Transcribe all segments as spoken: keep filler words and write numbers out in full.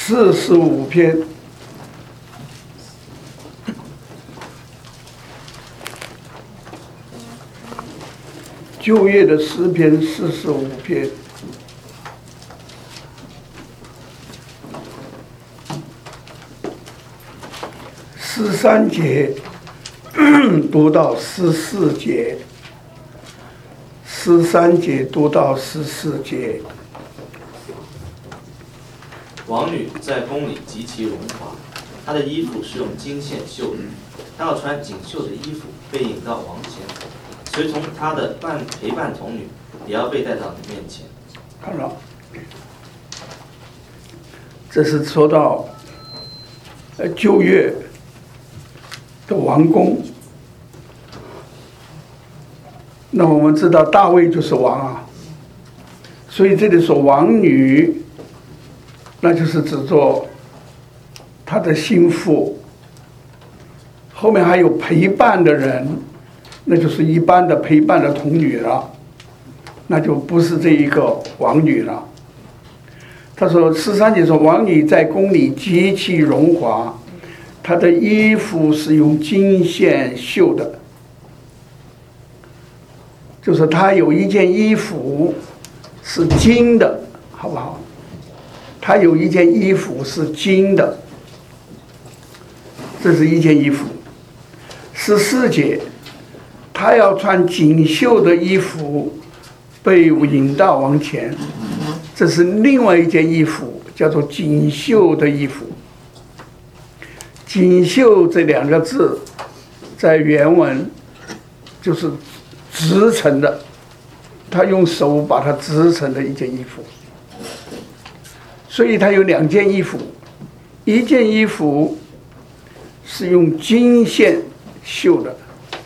四十五篇。旧约的诗篇四十五篇。十三节读到十四节，十三节读到十四节。 王女在宫里极其荣华，她的衣服是用金线绣的，她要穿锦绣的衣服被引到王前，随从她的伴陪伴童女也要被带到你面前。 看了，这是说到呃旧约的王宫。那我们知道大卫就是王啊，所以这里说王女，那就是指作他的心腹，后面还有陪伴的人，那就是一般的陪伴的童女了，那就不是这一个王女了。他说十三节说王女在宫里极其荣华，她的衣服是用金线绣的，就是她有一件衣服是金的，好不好？她有一件衣服是金的，这是一件衣服。十四节，她要穿锦绣的衣服被引到王前，这是另外一件衣服，叫做锦绣的衣服。锦绣这两个字在原文就是织成的，他用手把它织成的一件衣服。所以他有两件衣服，一件衣服是用金线绣的，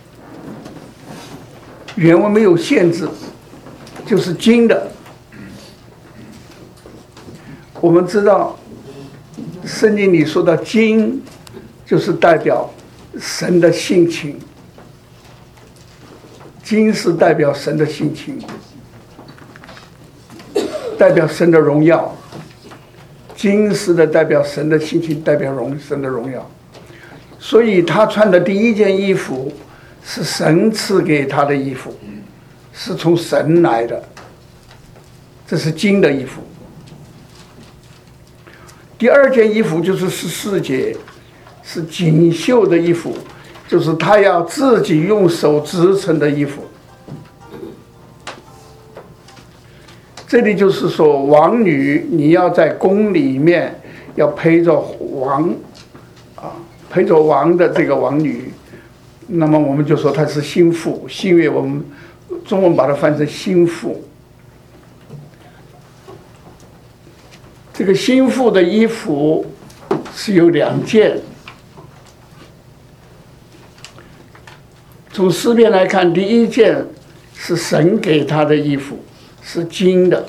原文没有限制，就是金的。我们知道圣经里说到金就是代表神的性情，金是代表神的性情，代表神的荣耀。金是的代表神的性情，代表荣神的荣耀。所以他穿的第一件衣服是神赐给他的衣服，是从神来的，这是金的衣服。第二件衣服就是十四节，是锦绣的衣服，就是他要自己用手织成的衣服。这里就是说王女你要在宫里面要陪着王啊，陪着王的这个王女，那么我们就说她是心腹，新约我们中文把它翻成心腹。这个心腹的衣服是有两件，从诗篇来看，第一件是神给他的衣服，是金的；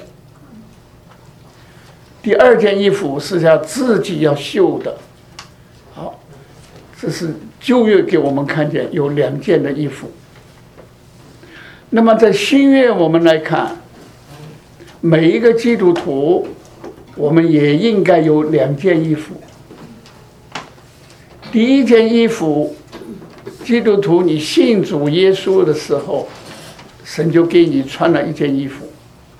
第二件衣服是要自己要绣的。好，这是旧约给我们看见有两件的衣服。那么在新约我们来看，每一个基督徒我们也应该有两件衣服。第一件衣服，基督徒你信主耶稣的时候，神就给你穿了一件衣服。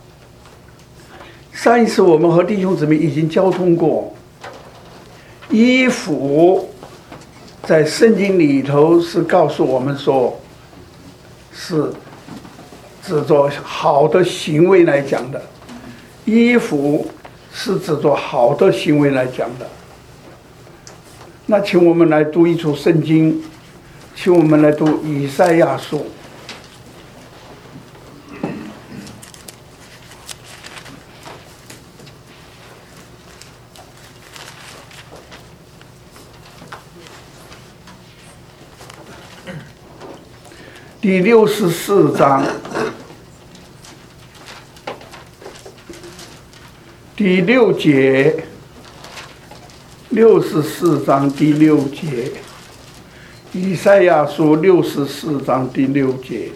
上一次我们和弟兄姊妹已经交通过，衣服在圣经里头是告诉我们说，是指着好的行为来讲的，衣服是指着好的行为来讲的。那请我们来读一处圣经，请我们来读以赛亚书。第六十四章，第六节，六十四章第六节，以赛亚书六十四章第六节。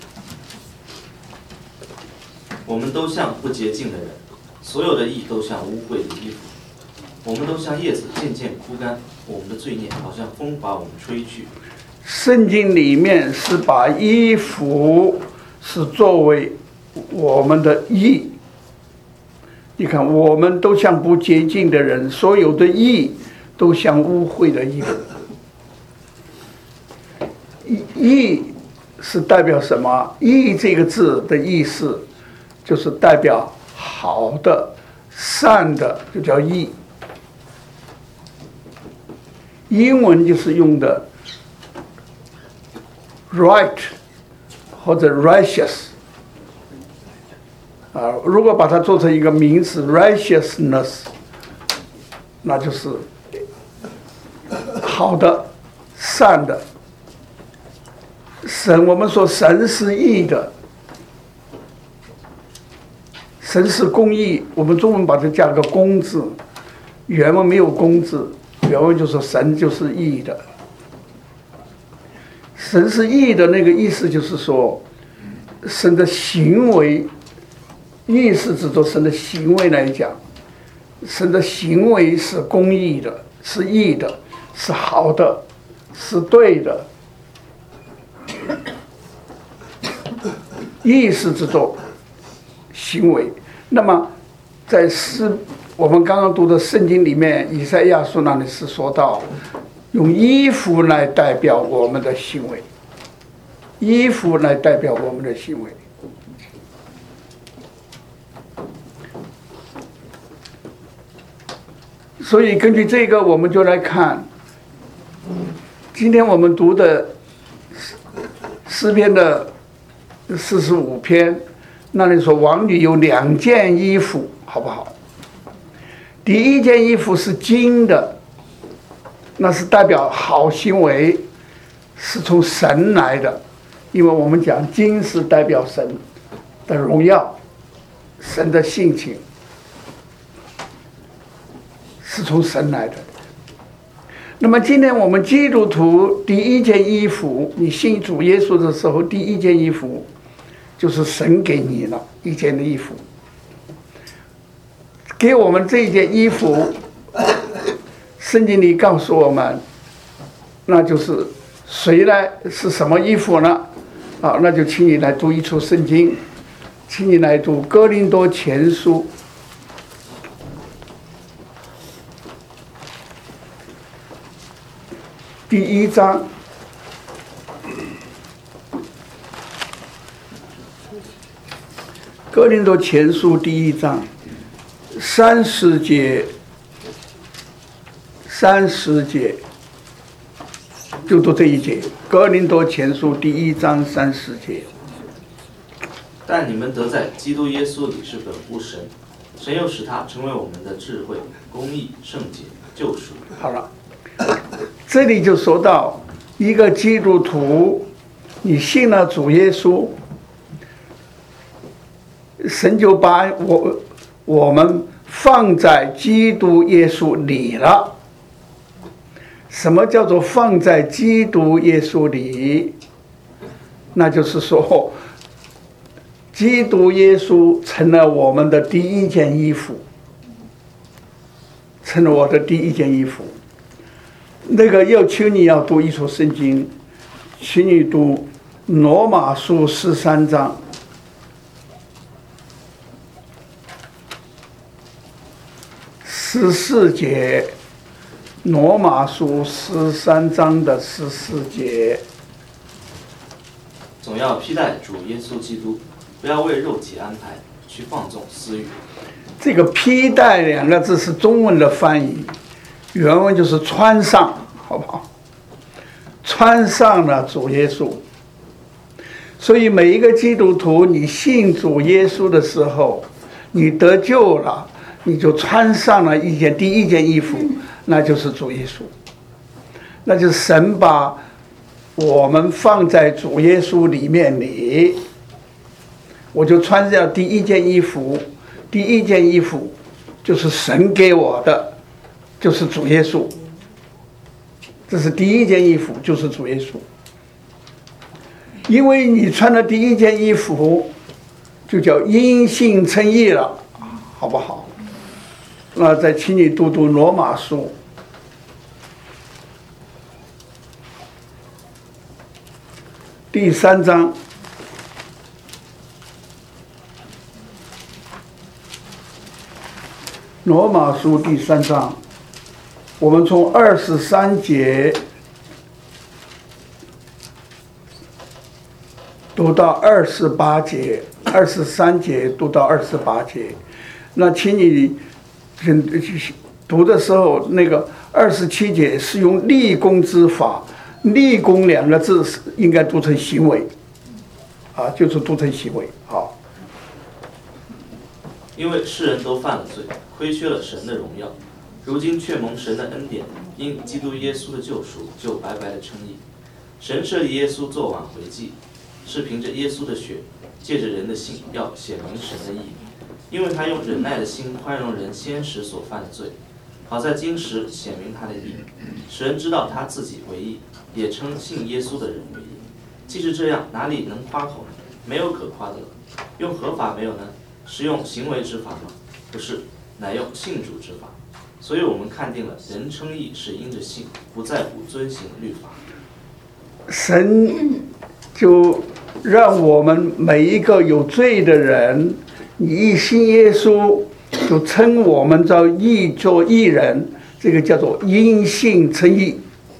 我们都像不洁净的人，所有的义都像污秽的衣服。 我们都像叶子渐渐枯干，我们的罪孽好像风把我们吹去。 圣经里面是把衣服是作为我们的义。你看，我们都像不洁净的人，所有的义都像污秽的衣服。义是代表什么？义这个字的意思就是代表好的、善的，就叫义。英文就是用的 right 或者 righteous 啊，如果把它做成一个名词 righteousness， 那就是好的、善的。神，我们说神是义的，神是公义，我们中文把它加个公字，原文没有公字，原文就说神就是义的。神是义的那个意思就是说，神的行为，义是指着神的行为来讲，神的行为是公义的，是义的，是好的，是对的。义是指着行为。那么在诗我们刚刚读的圣经里面，以赛亚书那里是说到用衣服来代表我们的行为，衣服来代表我们的行为。所以根据这个，我们就来看今天我们读的诗篇的四十五篇，那里说王女有两件衣服，好不好？第一件衣服是金的，那是代表好行为，是从神来的，因为我们讲金是代表神的荣耀，神的性情，是从神来的。那么今天我们基督徒第一件衣服，你信主耶稣的时候，第一件衣服就是神给你了一件的衣服，给我们这一件衣服，圣经里告诉我们，那就是谁来是什么衣服呢？好，那就请你来读一处圣经，请你来读哥林多前书第一章。哥林多前书第一章三十节，三十节就读这一节。哥林多前书第一章三十节。 但你们得在基督耶稣里是本乎神，神又使他成为我们的智慧、公义、圣洁、救赎。 好了，这里就说到一个基督徒，你信了主耶稣，神就把我我们放在基督耶稣里了。什么叫做放在基督耶稣里？那就是说，基督耶稣成了我们的第一件衣服，成了我的第一件衣服。那个要求你要读一处圣经，请你读罗马书十三章。十四节，罗马书十三章的十四节。 总要披戴主耶稣基督，不要为肉体安排，去放纵私欲。 这个披戴两个字是中文的翻译，原文就是穿上，好不好？穿上了主耶稣。所以每一个基督徒，你信主耶稣的时候，你得救了，你就穿上了一件第一件衣服，那就是主耶稣，那就是神把我们放在主耶稣里面里，我就穿上第一件衣服，第一件衣服就是神给我的，就是主耶稣，这是第一件衣服，就是主耶稣。因为你穿的第一件衣服，就叫因信称义了，好不好？ 那再请你读读罗马书第三章。罗马书第三章，我们从二十三节读到二十八节，二十三节读到二十八节。那请你读的时候，那个二十七节是用立功之法，立功两个字应该读成行为，啊，就是读成行为。好， 因为世人都犯了罪，亏缺了神的荣耀，如今却蒙神的恩典，因基督耶稣的救赎，就白白的称义。神设立耶稣做挽回祭，是凭着耶稣的血，借着人的信，要显明神的义。因为他用忍耐的心宽容人先时所犯的罪，好在今时显明他的义，使人知道他自己为义，也称信耶稣的人为义。既是这样，哪里能夸口呢？没有可夸的了。用何法没有呢？是用行为之法吗？不是，乃用信主之法。所以我们看定了，人称义是因着信，不在乎遵行律法。 神就让我们每一个有罪的人，你一信耶稣，就称我们叫义做义人，这个叫做因信称义。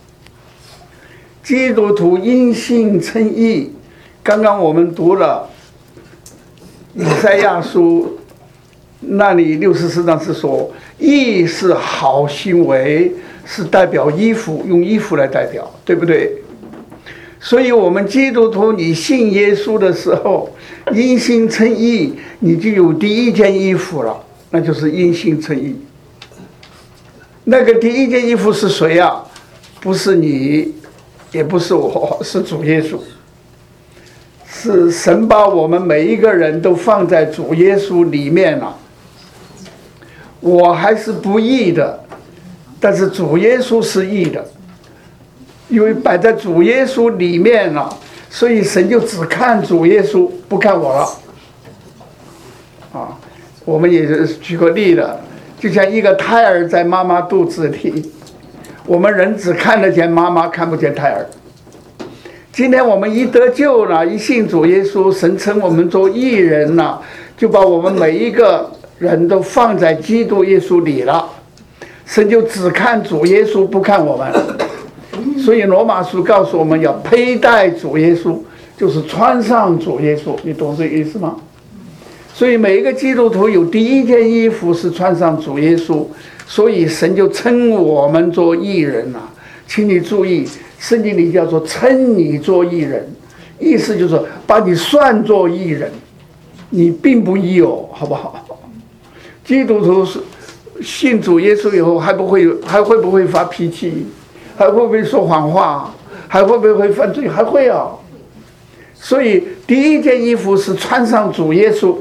基督徒因信称义，刚刚我们读了以赛亚书，那里六十四章是说，义是好行为，是代表衣服，用衣服来代表，对不对？所以我们基督徒，你信耶稣的时候，因信称义，你就有第一件衣服了，那就是因信称义。那个第一件衣服是谁啊？不是你，也不是我，是主耶稣。是神把我们每一个人都放在主耶稣里面了。我还是不义的，但是主耶稣是义的。因为摆在主耶稣里面了，所以神就只看主耶稣，不看我了。啊，我们也是举个例的，就像一个胎儿在妈妈肚子里，我们人只看得见妈妈，看不见胎儿。今天我们一得救了，一信主耶稣，神称我们做义人了，就把我们每一个人都放在基督耶稣里了。神就只看主耶稣，不看我们。所以罗马书告诉我们要佩戴主耶稣，就是穿上主耶稣，你懂这意思吗？所以每一个基督徒有第一件衣服是穿上主耶稣，所以神就称我们做义人了。请你注意，圣经里叫做称你做义人，意思就是把你算作义人，你并不义哦，好不好？基督徒是信主耶稣以后，还不会还会不会发脾气？还会不会说谎话？还会不会犯罪？还会啊！所以第一件衣服是穿上主耶稣，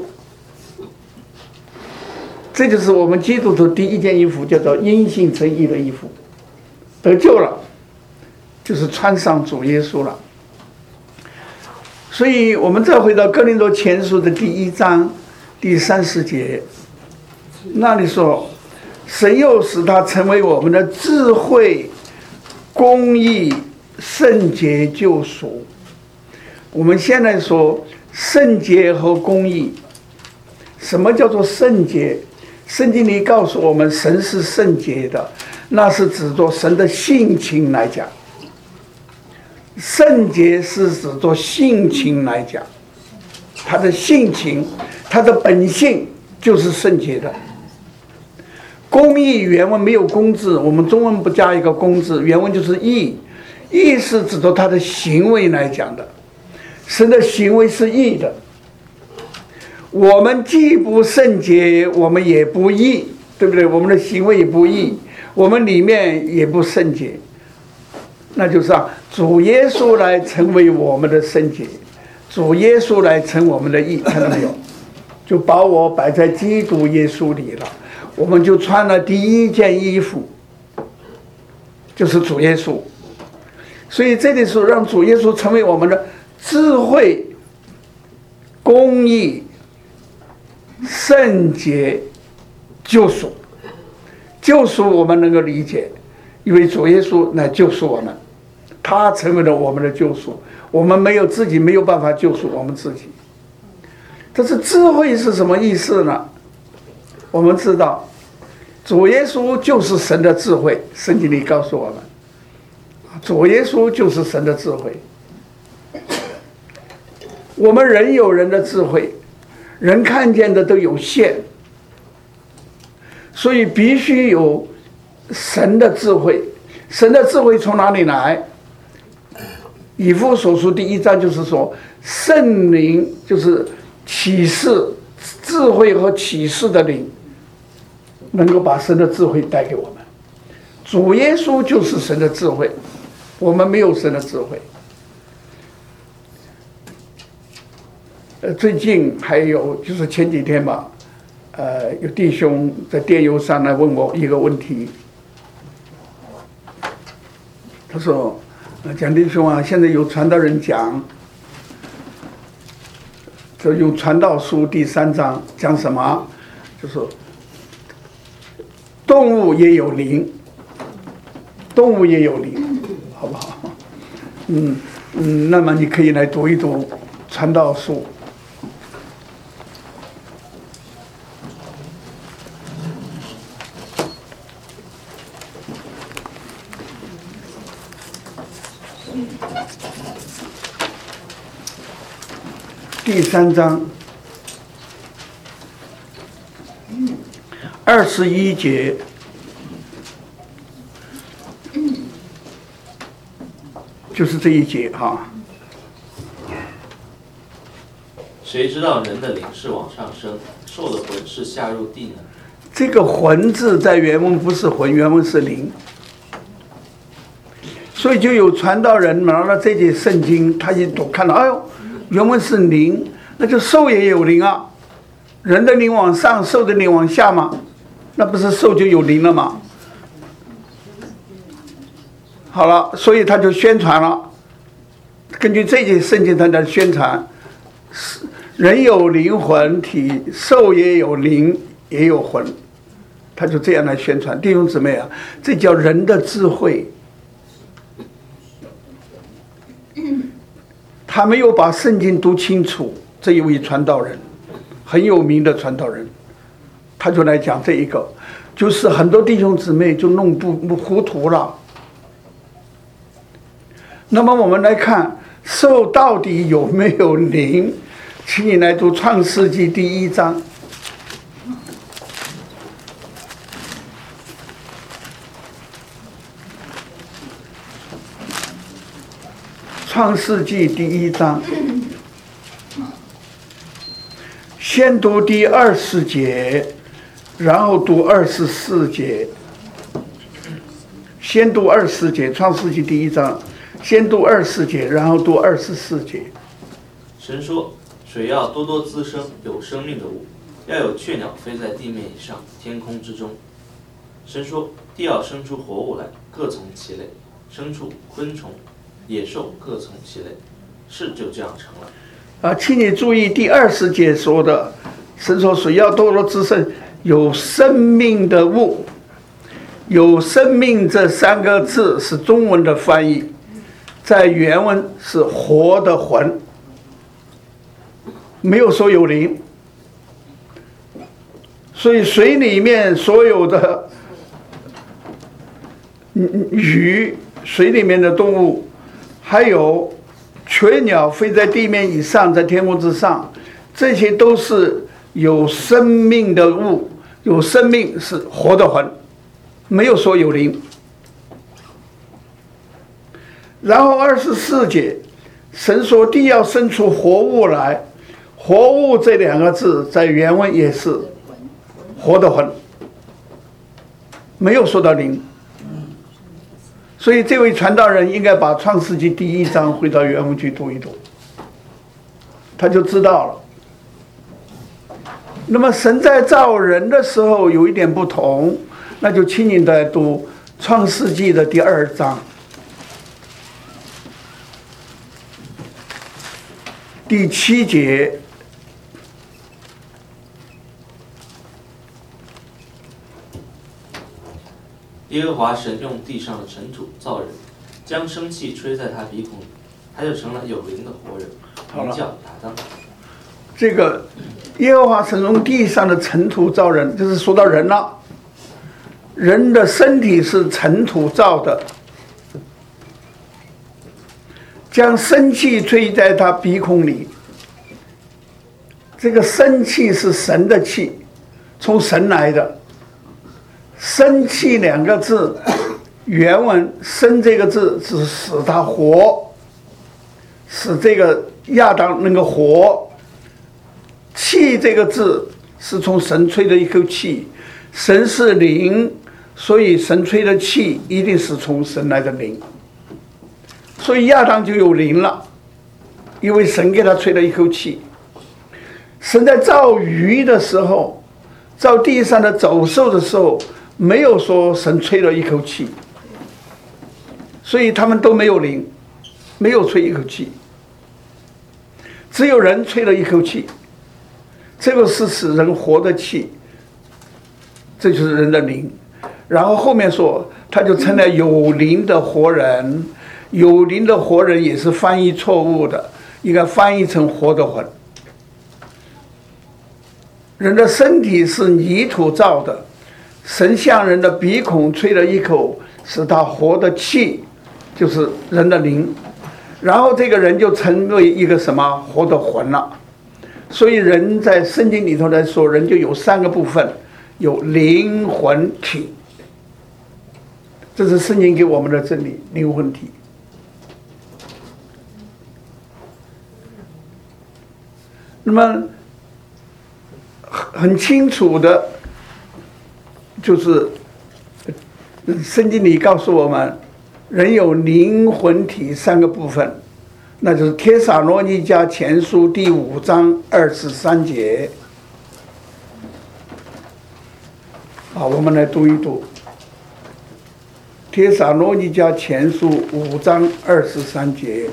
这就是我们基督徒第一件衣服，叫做因信称义的衣服。得救了，就是穿上主耶稣了。所以我们再回到哥林多前书的第一章第三十节，那里说，神又使他成为我们的智慧、公义、圣洁、救赎。我们现在说圣洁和公义，什么叫做圣洁？圣经里告诉我们，神是圣洁的，那是指着神的性情来讲。圣洁是指着性情来讲，他的性情，他的本性就是圣洁的。公义原文没有公字，我们中文不加一个公字，原文就是义。义是指着他的行为来讲的，神的行为是义的。我们既不圣洁，我们也不义，对不对？我们的行为也不义，我们里面也不圣洁。那就是啊，主耶稣来成为我们的圣洁，主耶稣来成我们的义，看到没有？就把我摆在基督耶稣里了。我们就穿了第一件衣服，就是主耶稣。所以这里说让主耶稣成为我们的智慧、公义、圣洁、救赎。 救赎我们能够理解，因为主耶稣来救赎我们，他成为了我们的救赎，我们没有自己没有办法救赎我们自己。这是智慧是什么意思呢？我们知道主耶稣就是神的智慧，圣经里告诉我们，主耶稣就是神的智慧。我们人有人的智慧，人看见的都有限，所以必须有神的智慧。神的智慧从哪里来？以弗所书第一章就是说，圣灵就是启示、智慧和启示的灵，能够把神的智慧带给我们。主耶稣就是神的智慧，我们没有神的智慧。呃，最近还有就是前几天吧，呃，有弟兄在电邮上来问我一个问题，他说：“蒋弟兄啊，现在有传道人讲，这用传道书第三章讲什么？就是动物也有灵，动物也有灵，好不好？嗯嗯，那么你可以来读一读传道书。”第三章二十一节，就是这一节哈。 谁知道人的灵是往上升，兽的魂是下入地呢？ 这个魂字在原文不是魂，原文是灵。所以就有传道人拿了这节圣经，他一读看到，哎呦，原文是灵，那就兽也有灵啊。人的灵往上，兽的灵往下吗？那不是兽就有灵了吗？好了，所以他就宣传了。根据这节圣经，他在宣传，人有灵魂体，兽也有灵，也有魂。他就这样来宣传。弟兄姊妹啊，这叫人的智慧。他没有把圣经读清楚，这一位传道人，很有名的传道人，他就来讲这一个，就是很多弟兄姊妹就弄不不糊涂了。那么我们来看，兽到底有没有灵？请你来读创世纪第一章。创世纪第一章，先读第二十节，然后读二十四节。先读二十节，创世纪第一章，先读二十节，然后读二十四节。 神说：“水要多多滋生有生命的物，要有雀鸟飞在地面以上，天空之中。”神说：“地要生出活物来，各从其类，牲畜、昆虫、野兽各从其类，事就这样成了。” 啊，请你注意第二十节说的，神说水要多多滋生有生命的物。有生命这三个字是中文的翻译，在原文是活的魂，没有说有灵。所以水里面所有的鱼，水里面的动物，还有雀鸟飞在地面以上，在天空之上，这些都是有生命的物。有生命是活的魂，没有说有灵。然后二十四节，神说地要生出活物来，活物这两个字在原文也是活的魂，没有说到灵。所以这位传道人应该把创世纪第一章回到原文去读一读，他就知道了。那么神在造人的时候有一点不同，那就请你来读创世纪的第二章第七节。 耶和华神用地上的尘土造人，将生气吹在他鼻孔里，他就成了有灵的活人，名叫亚当。 这个耶和华神用地上的尘土造人，就是说到人了。人的身体是尘土造的，将生气吹在他鼻孔里。这个生气是神的气，从神来的。生气两个字，原文生这个字是使他活，使这个亚当能够活。气这个字是从神吹的一口气，神是灵，所以神吹的气一定是从神来的灵，所以亚当就有灵了，因为神给他吹了一口气。神在造鱼的时候，造地上的走兽的时候，没有说神吹了一口气，所以他们都没有灵，没有吹一口气，只有人吹了一口气，这个是使人活的气，这就是人的灵。然后后面说他就成了有灵的活人，有灵的活人也是翻译错误的，应该翻译成活的魂。人的身体是泥土造的，神向人的鼻孔吹了一口，使他活的气，就是人的灵，然后这个人就成为一个什么活的魂了。所以人在圣经里头来说，人就有三个部分，有灵魂体，这是圣经给我们的真理，灵魂体。那么很清楚的，就是圣经里告诉我们，人有灵魂体三个部分，那就是帖撒罗尼迦前书第五章二十三节。好，我们来读一读帖撒罗尼迦前书五章二十三节。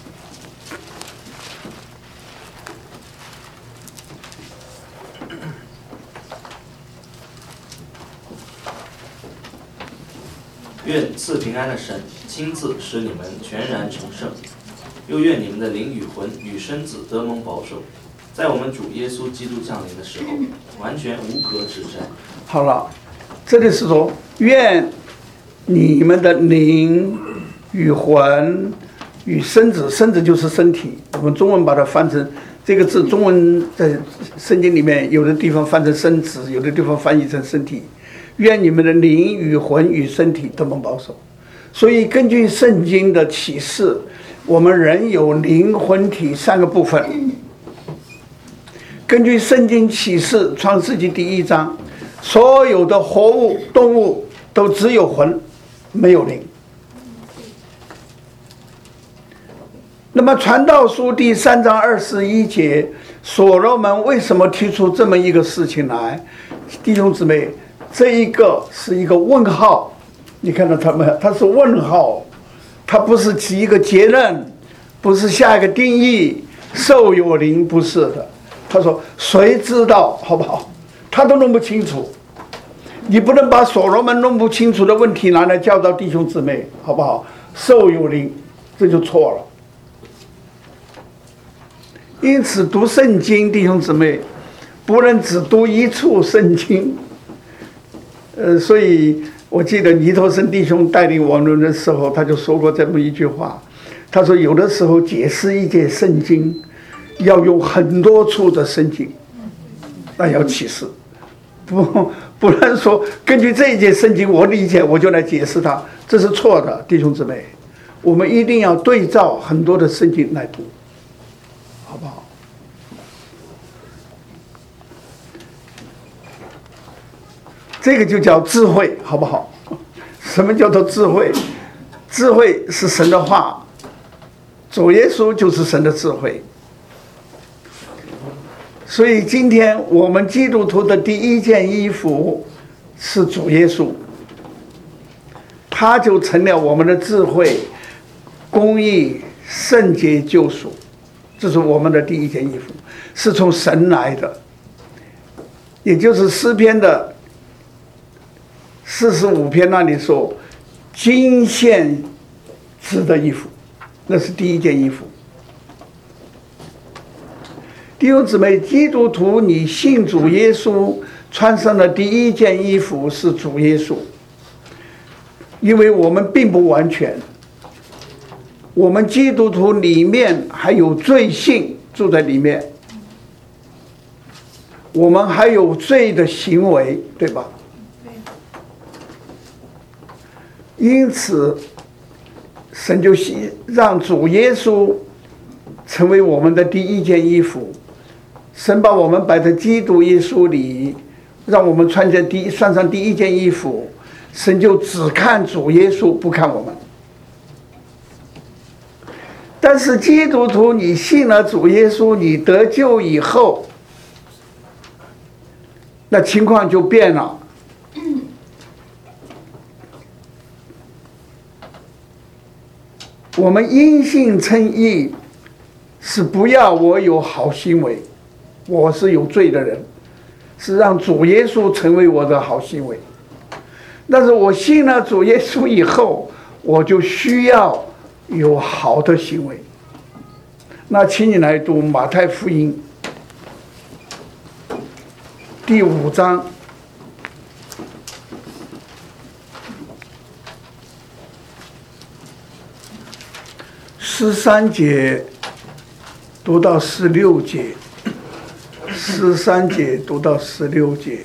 愿赐平安的神亲自使你们全然成圣，又愿你们的灵与魂与身子得蒙保守，在我们主耶稣基督降临的时候，完全无可指摘。 好了，这里是说愿你们的灵与魂与身子，身子就是身体，我们中文把它翻成这个字，中文在圣经里面有的地方翻成身子，有的地方翻译成身体。愿你们的灵与魂与身体都能保守。所以根据圣经的启示，我们人有灵魂体三个部分。根据圣经启示创世纪第一章，所有的活物动物都只有魂，没有灵。那么传道书第三章二十一节，所罗门为什么提出这么一个事情来？弟兄姊妹，这一个是一个问号，你看到他们，它是问号，它不是起一个结论，不是下一个定义，兽有灵，不是的。他说谁知道，好不好？他都弄不清楚，你不能把所罗门弄不清楚的问题拿来教导弟兄姊妹，好不好？兽有灵，这就错了。因此读圣经，弟兄姊妹不能只读一处圣经。呃，所以我记得尼托生弟兄带领我们的时候，他就说过这么一句话，他说有的时候解释一节圣经要用很多处的圣经，那要启示，不不能说根据这一节圣经我理解我就来解释它，这是错的。弟兄姊妹，我们一定要对照很多的圣经来读，好不好？这个就叫智慧，好不好？什么叫做智慧？智慧是神的话，主耶稣就是神的智慧。所以今天我们基督徒的第一件衣服是主耶稣，他就成了我们的智慧、公义、圣洁、救赎，这是我们的第一件衣服，是从神来的，也就是诗篇的四十五篇那里说，金线织的衣服，那是第一件衣服。弟兄姊妹，基督徒，你信主耶稣，穿上的第一件衣服是主耶稣，因为我们并不完全，我们基督徒里面还有罪性住在里面，我们还有罪的行为，对吧？因此，神就让主耶稣成为我们的第一件衣服。神把我们摆在基督耶稣里，让我们穿着第一穿上第一件衣服。神就只看主耶稣，不看我们。但是基督徒，你信了主耶稣，你得救以后，那情况就变了。我们因信称义，是不要我有好行为，我是有罪的人，是让主耶稣成为我的好行为。但是我信了主耶稣以后，我就需要有好的行为。那请你来读马太福音第五章十三节读到十六节，十三节读到十六节。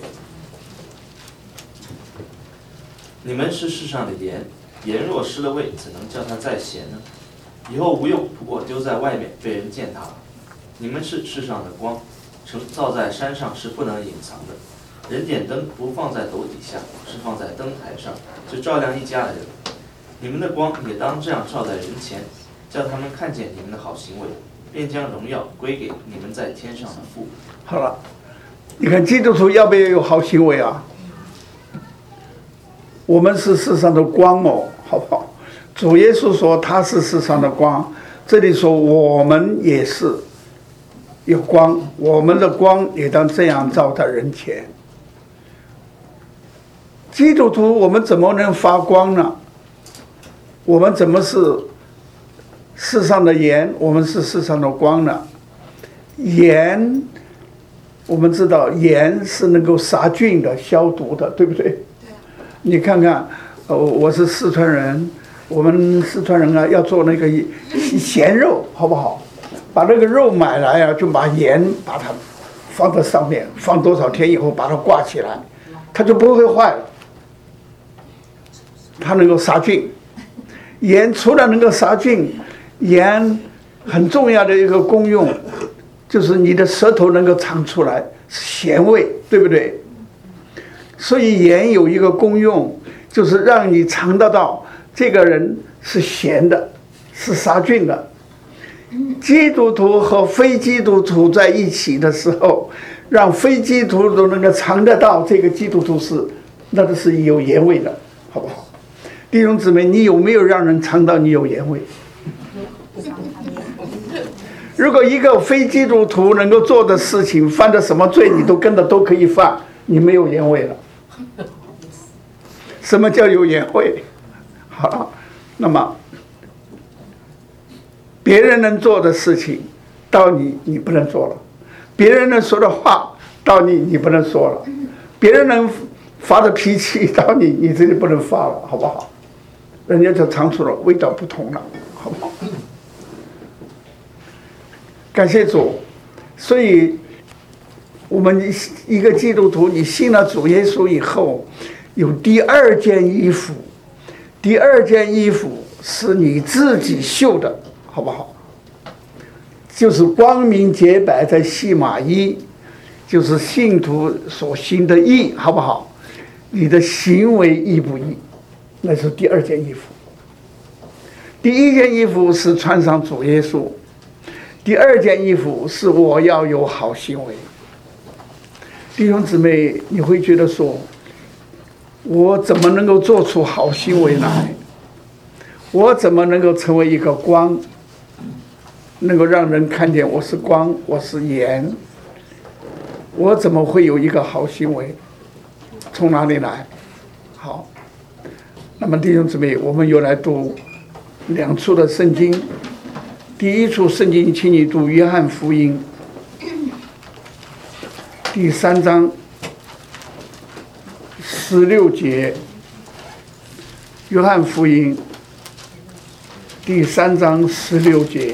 你们是世上的盐，盐若失了味，怎能叫它再咸呢？以后无用，不过丢在外面，被人践踏了。你们是世上的光，城造在山上是不能隐藏的。人点灯不放在斗底下，是放在灯台上，就照亮一家的人。你们的光也当这样照在人前，叫他们看见你们的好行为，便将荣耀归给你们在天上的父。 好了，你看基督徒要不要有好行为啊？我们是世上的光哦，好不好？主耶稣说他是世上的光，这里说我们也是有光，我们的光也当这样照在人前。基督徒我们怎么能发光呢？我们怎么是世上的盐，我们是世上的光呢？盐，我们知道盐是能够杀菌的、消毒的，对不对？你看看，呃，我是四川人，我们四川人啊，要做那个咸肉，好不好？把那个肉买来啊，就把盐把它放在上面，放多少天以后把它挂起来，它就不会坏了。它能够杀菌。盐除了能够杀菌，盐很重要的一个功用，就是你的舌头能够尝出来咸味，对不对？所以盐有一个功用，就是让你尝得到这个人是咸的，是杀菌的。基督徒和非基督徒在一起的时候，让非基督徒能够尝得到这个基督徒是那个是有盐味的，好不好？弟兄姊妹，你有没有让人尝到你有盐味？如果一个非基督徒能够做的事情，犯的什么罪你都跟着都可以犯，你没有盐味了。什么叫有盐味？好了，那么别人能做的事情，到你你不能做了；别人能说的话，到你你不能说了；别人能发的脾气，到你你这里不能发了，好不好？人家就尝出了味道不同了，好不好？感谢主。所以我们一个基督徒，你信了主耶稣以后，有第二件衣服，第二件衣服是你自己绣的，好不好？就是光明洁白的细麻衣，就是信徒所行的义，好不好？你的行为义不义，那是第二件衣服。第一件衣服是穿上主耶稣，第二件衣服是我要有好行为。弟兄姊妹，你会觉得说，我怎么能够做出好行为来？我怎么能够成为一个光，能够让人看见我是光，我是盐？我怎么会有一个好行为？从哪里来？ 好，那么弟兄姊妹，我们又来读两处的圣经。第一处圣经，请你读约翰福音第三章十六节。约翰福音第三章十六节。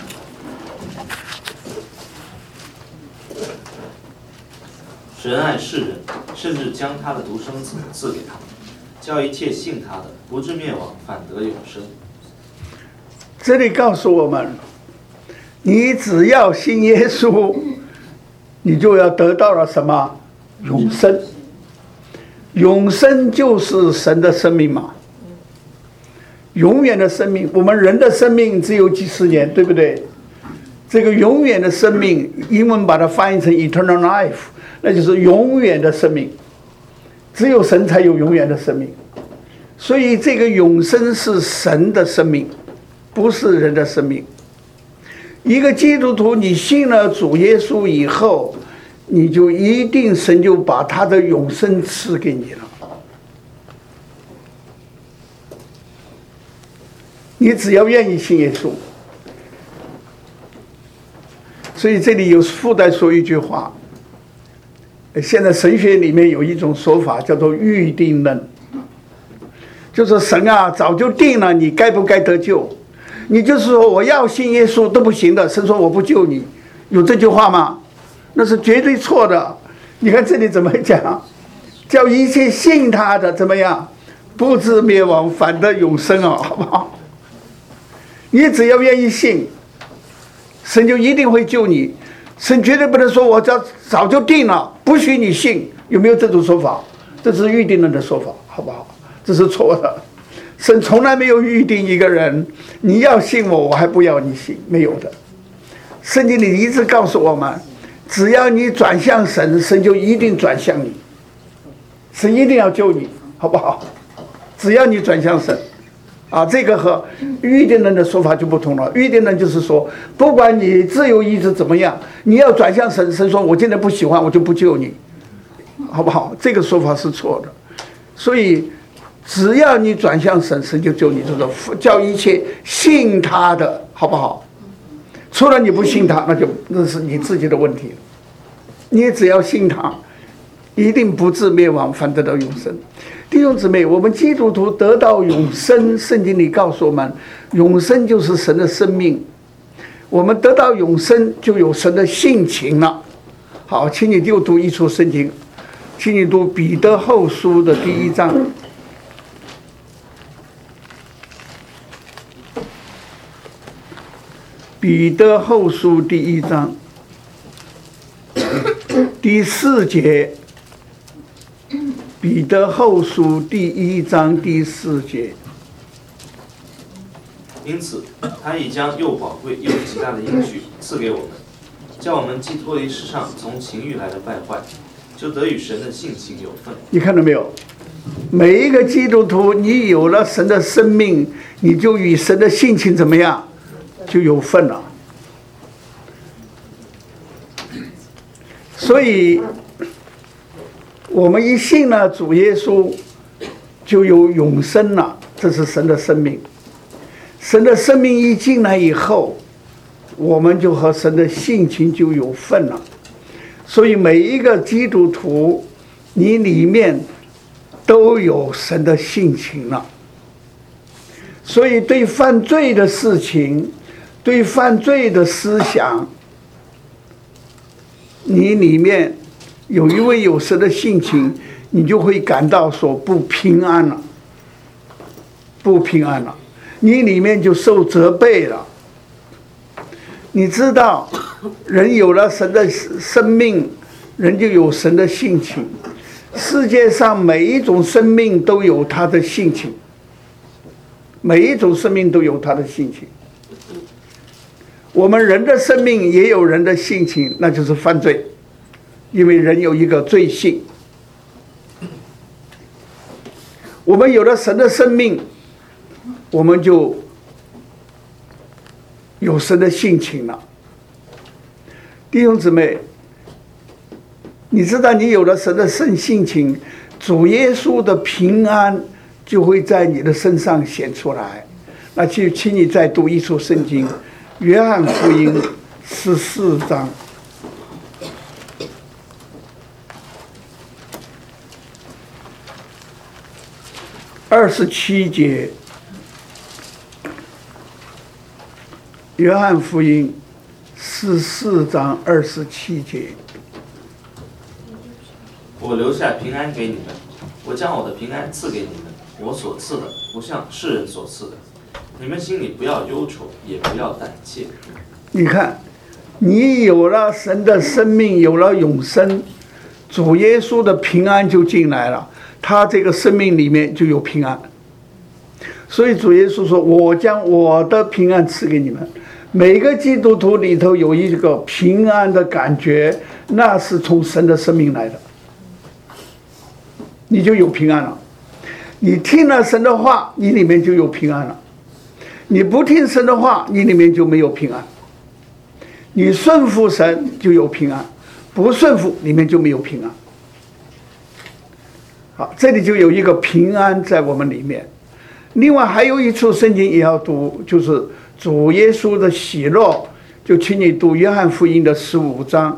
神爱世人，甚至将他的独生子赐给他们，叫一切信他的不至灭亡，反得永生。 这里告诉我们，你只要信耶稣，你就要得到了什么？永生。永生就是神的生命嘛，永远的生命。我们人的生命只有几十年，对不对？这个永远的生命，英文把它翻译成 eternal life， 那就是永远的生命。只有神才有永远的生命，所以这个永生是神的生命，不是人的生命。一个基督徒，你信了主耶稣以后，你就一定神就把他的永生赐给你了。你只要愿意信耶稣。所以这里有附带说一句话，现在神学里面有一种说法叫做预定论，就是神啊早就定了你该不该得救，你就是说我要信耶稣都不行的，神说我不救你，有这句话吗？那是绝对错的。你看这里怎么讲？叫一切信他的怎么样？不至灭亡，反得永生啊，好不好？你只要愿意信，神就一定会救你。神绝对不能说我早早就定了，不许你信。有没有这种说法？这是预定人的说法，好不好？这是错的。神从来没有预定一个人，你要信我，我还不要你信，没有的。圣经里一直告诉我们，只要你转向神，神就一定转向你，神一定要救你，好不好？只要你转向神。啊，这个和预定人的说法就不同了。预定人就是说，不管你自由意志怎么样，你要转向神，神说我今天不喜欢，我就不救你，好不好？这个说法是错的。所以只要你转向神，神就救你，就是叫一切信他的，好不好？除了你不信他，那就那是你自己的问题了。你只要信他，一定不至灭亡，反得到永生。弟兄姊妹，我们基督徒得到永生，圣经里告诉我们，永生就是神的生命。我们得到永生，就有神的性情了。好，请你就读一处圣经，请你读彼得后书的第一章。彼得后书第一章第四节。彼得后书第一章第四节。 因此，他已将又宝贵又极大的应许赐给我们，叫我们既脱离世上从情欲来的败坏，就得与神的性情有份。 你看到没有？每一个基督徒，你有了神的生命，你就与神的性情怎么样？就有份了。所以我们一信了主耶稣，就有永生了，这是神的生命。神的生命一进来以后，我们就和神的性情就有份了。所以每一个基督徒，你里面都有神的性情了。所以对犯罪的事情，对犯罪的思想，你里面有一位有神的性情，你就会感到说不平安了，不平安了，你里面就受责备了。你知道，人有了神的生命，人就有神的性情。世界上每一种生命都有他的性情，每一种生命都有他的性情。我们人的生命也有人的性情，那就是犯罪，因为人有一个罪性。我们有了神的生命，我们就有神的性情了。弟兄姊妹，你知道你有了神的圣性情， 主耶稣的平安就会在你的身上显出来。那就请你再读一处圣经，约翰福音十四章二十七节。约翰福音十四章二十七节。 我留下平安给你们，我将我的平安赐给你们，我所赐的不像世人所赐的。你们心里不要忧愁，也不要胆怯。 你看，你有了神的生命，有了永生，主耶稣的平安就进来了，他这个生命里面就有平安。所以主耶稣说，我将我的平安赐给你们。每个基督徒里头有一个平安的感觉，那是从神的生命来的，你就有平安了。你听了神的话，你里面就有平安了。你不听神的话，你里面就没有平安。你顺服神就有平安，不顺服里面就没有平安。好，这里就有一个平安在我们里面。另外还有一处圣经也要读，就是主耶稣的喜乐，就请你读约翰福音的十五章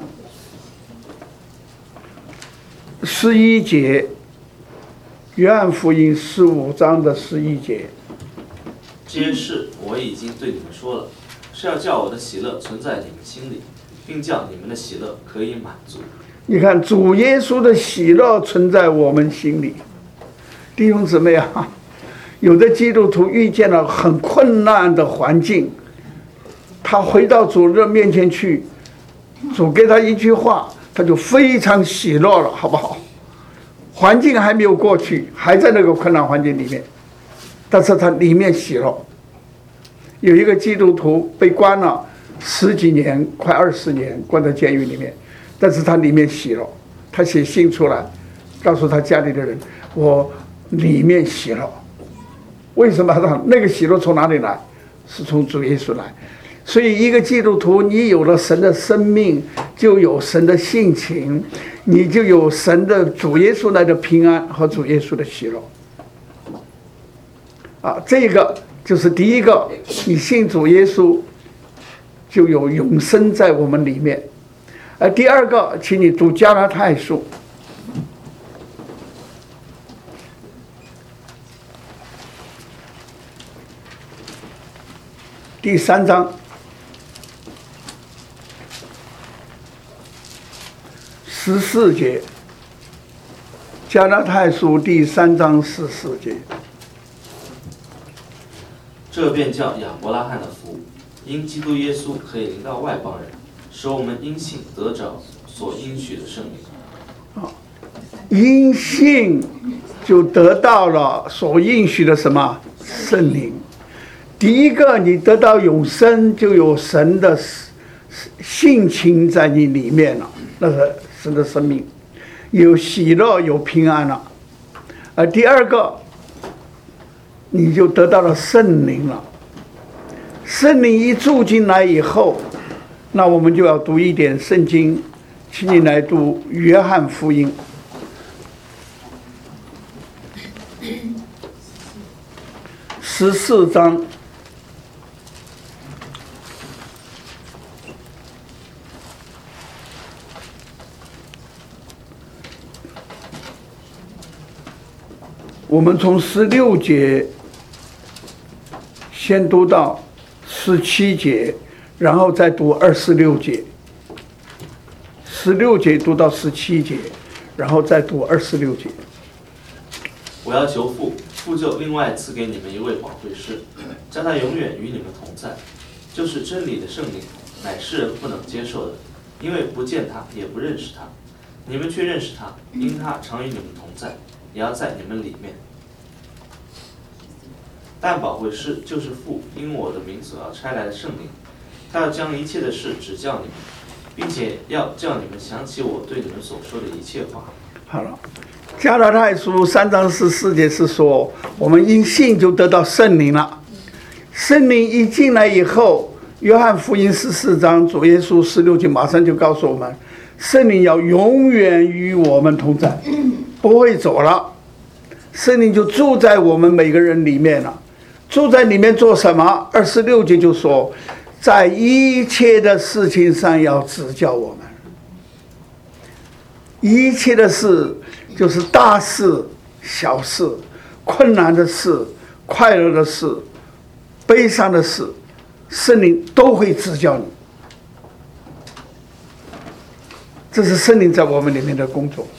十一节。约翰福音十五章的十一节。 这些事我已经对你们说了，是要叫我的喜乐存在你们心里，并叫你们的喜乐可以满足。 你看，主耶稣的喜乐存在我们心里。弟兄姊妹啊，有的基督徒遇见了很困难的环境，他回到主的面前去，主给他一句话，他就非常喜乐了，好不好？环境还没有过去，还在那个困难环境里面，但是他里面喜乐。有一个基督徒被关了十几年，快二十年，关在监狱里面，但是他里面喜乐，他写信出来，告诉他家里的人，我里面喜乐。为什么？他那个喜乐从哪里来？是从主耶稣来。所以一个基督徒，你有了神的生命，就有神的性情，你就有神的主耶稣来的平安和主耶稣的喜乐。啊，这个就是第一个，你信主耶稣，就有永生在我们里面。而第二个，请你读加拉太书第三章十四节。加拉太书第三章十四节。 这便叫亚伯拉罕的福，因基督耶稣可以临到外邦人，使我们因信得着所应许的圣灵。 啊，因信就得到了所应许的什么圣灵。第一个，你得到永生，就有神的性情在你里面了，那是神的生命，有喜乐，有平安了。而第二个，你就得到了圣灵了。圣灵一住进来以后，那我们就要读一点圣经，请你来读约翰福音十四章我们从十六节先读到十七节，然后再读二十六节。十六节读到十七节，然后再读二十六节。 我要求父，父就另外赐给你们一位保惠师，叫他永远与你们同在，就是真理的圣灵，乃世人不能接受的，因为不见他，也不认识他。你们却认识他，因他常与你们同在，也要在你们里面。但保惠师就是父因我的名所要差来的圣灵，他要将一切的事指教你们，并且要叫你们想起我对你们所说的一切话。 好了，加拉太书三章十四节是说，我们因信就得到圣灵了。圣灵一进来以后，约翰福音十四章主耶稣十六节马上就告诉我们，圣灵要永远与我们同在， 不会走了，圣灵就住在我们每个人里面了。住在里面做什么？二十六节就说，在一切的事情上要指教我们。一切的事就是大事、小事、困难的事、快乐的事、悲伤的事，圣灵都会指教你。这是圣灵在我们里面的工作。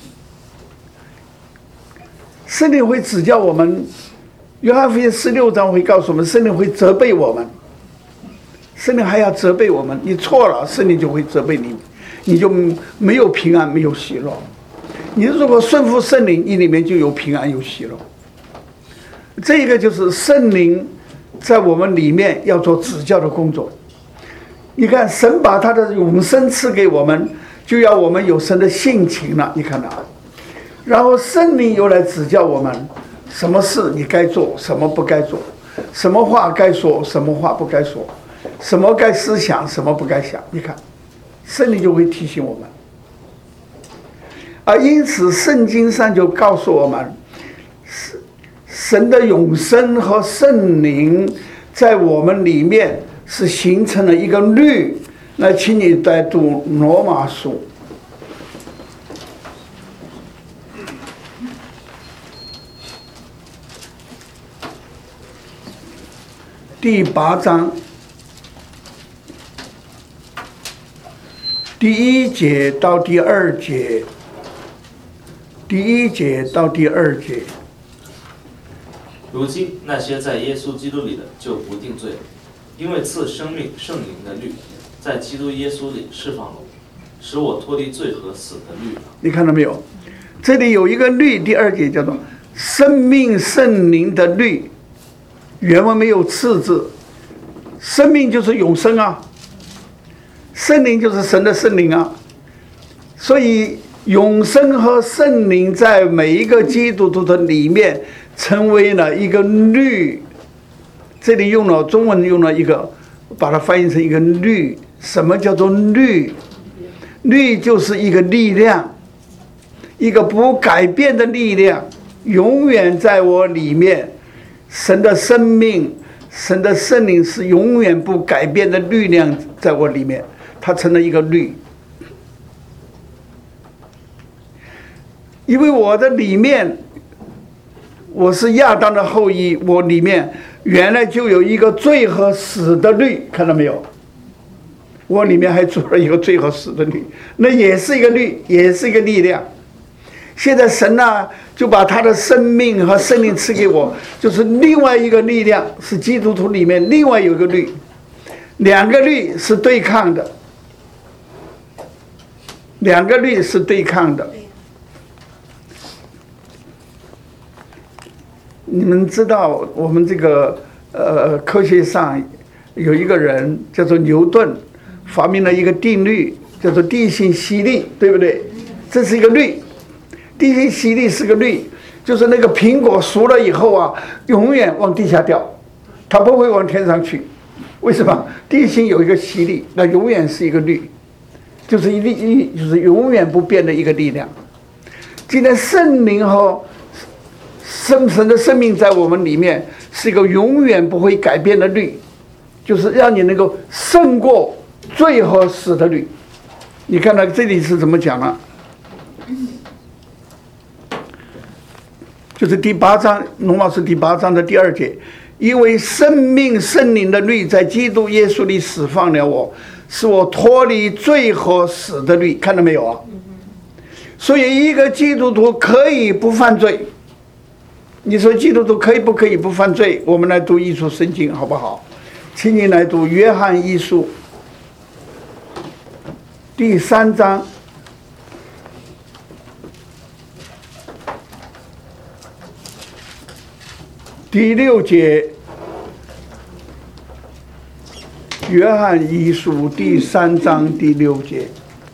圣灵会指教我们，约翰福音十六章会告诉我们，圣灵会责备我们。圣灵还要责备我们，你错了，圣灵就会责备你，你就没有平安，没有喜乐。你如果顺服圣灵，你里面就有平安，有喜乐。这个就是圣灵在我们里面要做指教的工作。你看，神把他的永生赐给我们，就要我们有神的性情了。你看到？然后圣灵又来指教我们，什么事你该做，什么不该做，什么话该说，什么话不该说，什么该思想，什么不该想。你看，圣灵就会提醒我们。而因此，圣经上就告诉我们，神的永生和圣灵在我们里面是形成了一个律。那请你再读罗马书第八章第一节到第二节，第一节到第二节。 如今那些在耶稣基督里的就不定罪了，因为赐生命圣灵的律在基督耶稣里释放了我，使我脱离罪和死的律了。 你看到没有？这里有一个律，第二节叫做生命圣灵的律，原文没有次字。生命就是永生啊，圣灵就是神的圣灵啊，所以永生和圣灵在每一个基督徒的里面成为了一个律。这里用了中文用了一个，把它翻译成一个律。什么叫做律？律就是一个力量，一个不改变的力量，永远在我里面。神的生命，神的圣灵是永远不改变的力量在我里面，它成了一个律。因为我的里面，我是亚当的后裔，我里面原来就有一个罪和死的律，看到没有？我里面还住了一个罪和死的律，那也是一个律，也是一个力量。现在神呢、啊，就把他的生命和圣灵赐给我，就是另外一个力量，是基督徒里面另外有一个律，两个律是对抗的，两个律是对抗的。你们知道我们这个呃科学上有一个人叫做牛顿，发明了一个定律，叫做地心吸力，对不对？这是一个律，地心吸力是个律，就是那个苹果熟了以后啊，永远往地下掉，它不会往天上去。为什么？地心有一个吸力，那永远是一个律，就是一力，就是永远不变的一个力量。今天圣灵和圣神的生命在我们里面是一个永远不会改变的律，就是让你能够胜过罪和死的律。你看到这里是怎么讲呢？就是第八章，罗马书第八章的第二节，因为生命圣灵的律在基督耶稣里释放了我，使我脱离罪和死的律。看到没有啊？所以一个基督徒可以不犯罪。你说基督徒可以不可以不犯罪？我们来读一书圣经好不好？请你来读约翰一书第三章第六节。约翰一书第三章第六节。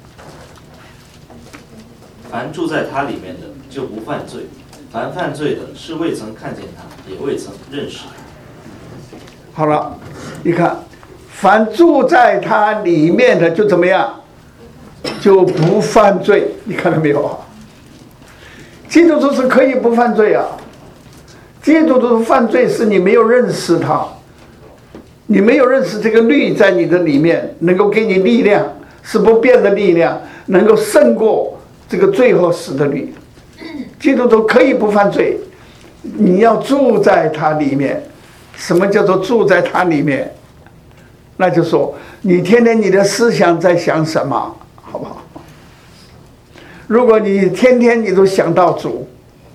凡住在他里面的就不犯罪，凡犯罪的是未曾看见他，也未曾认识他。 好了，你看，凡住在他里面的就怎么样？就不犯罪。你看到没有？ 基督徒是可以不犯罪啊。基督徒犯罪是你没有认识他，你没有认识这个律在你的里面，能够给你力量，是不变的力量，能够胜过这个罪和死的律。基督徒可以不犯罪，你要住在他里面。什么叫做住在他里面？那就说你天天你的思想在想什么，好不好？如果你天天你都想到主，